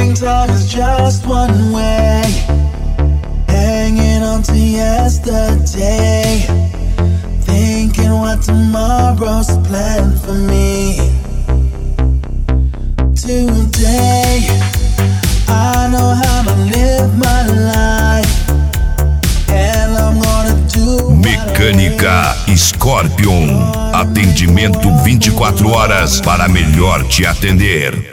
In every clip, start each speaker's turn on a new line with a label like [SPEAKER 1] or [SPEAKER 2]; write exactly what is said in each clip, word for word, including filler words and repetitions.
[SPEAKER 1] Thinking time is just one way, hanging on to yesterday, thinking what tomorrow's planned for me. Today, I know how to live my life, and I'm gonna do
[SPEAKER 2] Mecânica Scorpion. Atendimento vinte e quatro horas para melhor te atender.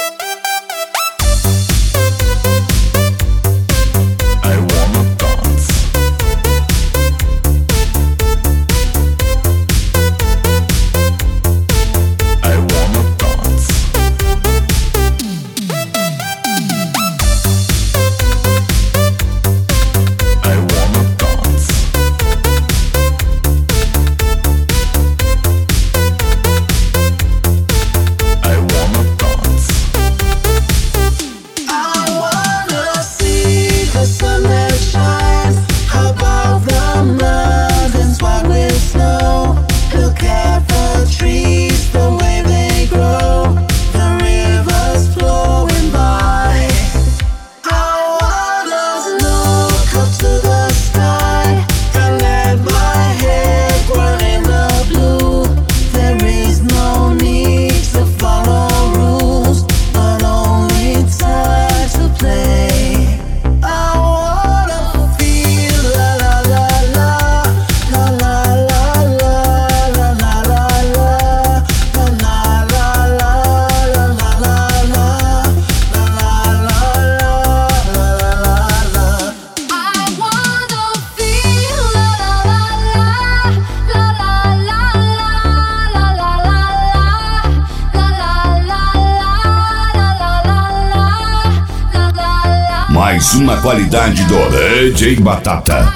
[SPEAKER 2] Mais uma qualidade do D J Batata.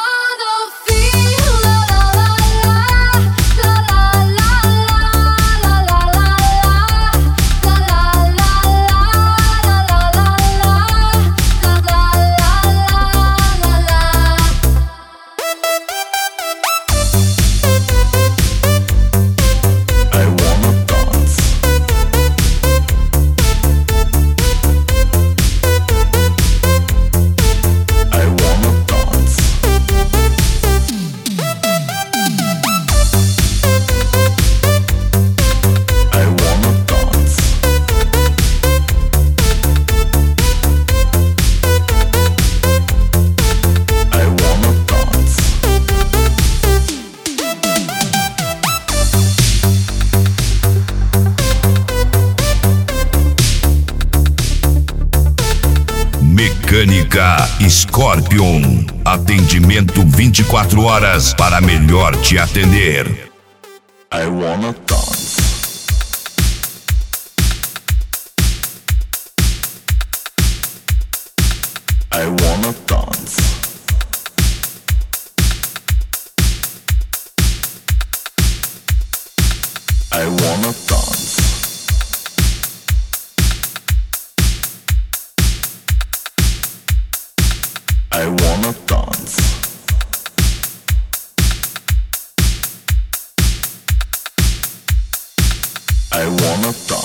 [SPEAKER 2] Mecânica Scorpion. Atendimento vinte e quatro horas para melhor te atender.
[SPEAKER 3] I wanna dance. I wanna dance. I wanna dance. I wanna dance. I wanna dance.